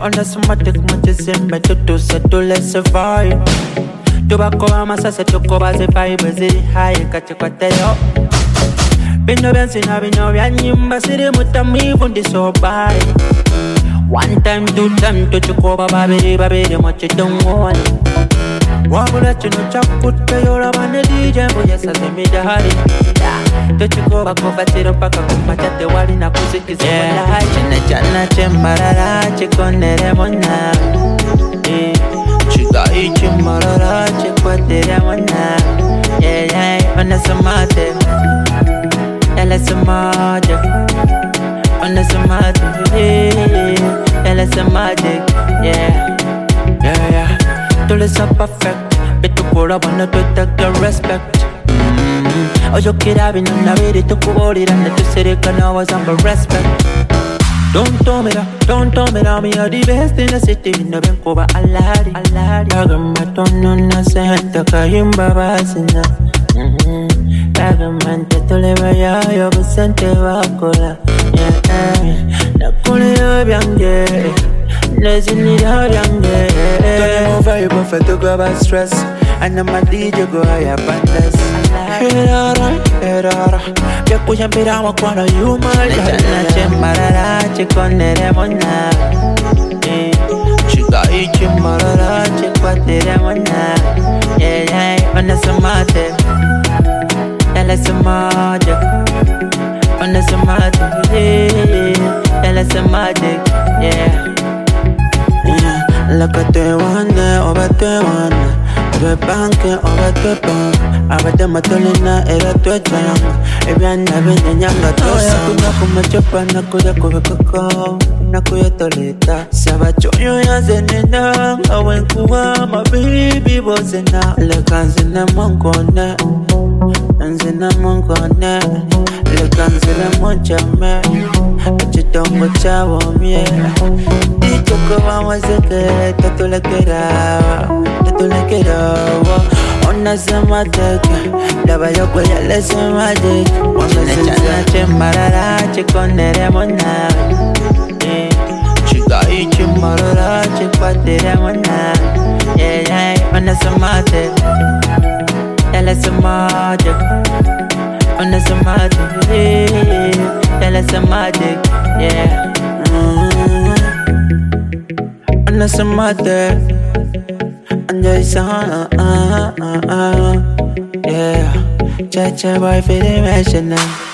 Onda somatic mutizimbe tutuse tulesurvive. Tubako amasase tukobaze vibe ziri high kati kwa teo. Bino bensina bino byanyimba siri mutamivu ndisobai. One time, two time, tuchikoba babiri mochi don't want. Wabula chino chakutte yola bane DJ mboya saze midahari. Tuchikoba kofatiro paka kumachate wali na kusikiza wala. Chine chana chemarara chikonere mona. Chiga ichi marara chikwatere mona. Ona samate, ela samate. On some magic, yeah, some magic, yeah. Till it's so perfect, but to put up on the Twitter, the respect. Oh, you kid, I've been on a ready to put it and to say it can always have respect. Don't tell me that me are the best in the city. No ben koba alari. Bagam don't know senta kayimba basina. Bagamante tolebaya yo busente bakola. Nakule yo byange, nezinira byange. Tole mo vibe for to go about stress, and I'm a DJ go higher bandas. Erara, ya kuyambira wakwana yuma. Lechana chemarara chikonere mona. Chiga ichi marara chikwatere mona. Ona samate, ela samate. On the magic, ela magic, Look at the one, over the one. The bank, over the bank. Abada matolina, era to jam. Every night, and younger tosa. Nakumachopa, Nakuya Koko, Nakuya Tolita. Savacho, Yazenina. I went Kuwa, my baby was in a Lekanzina Monkone. Nzina mungone, lekanzina monchame, chitongo chawo mie. Dichoko wamazeke, tatulekera. Ona samateke, daba yoko ya lese magic. Wamezina chemarara, chikonere mona. Chiga ichi marara, chikwatere mona. Ona samateke. Ela magic, on the magic, ela magic, on the magic, and there's yeah, cha boy for the mention.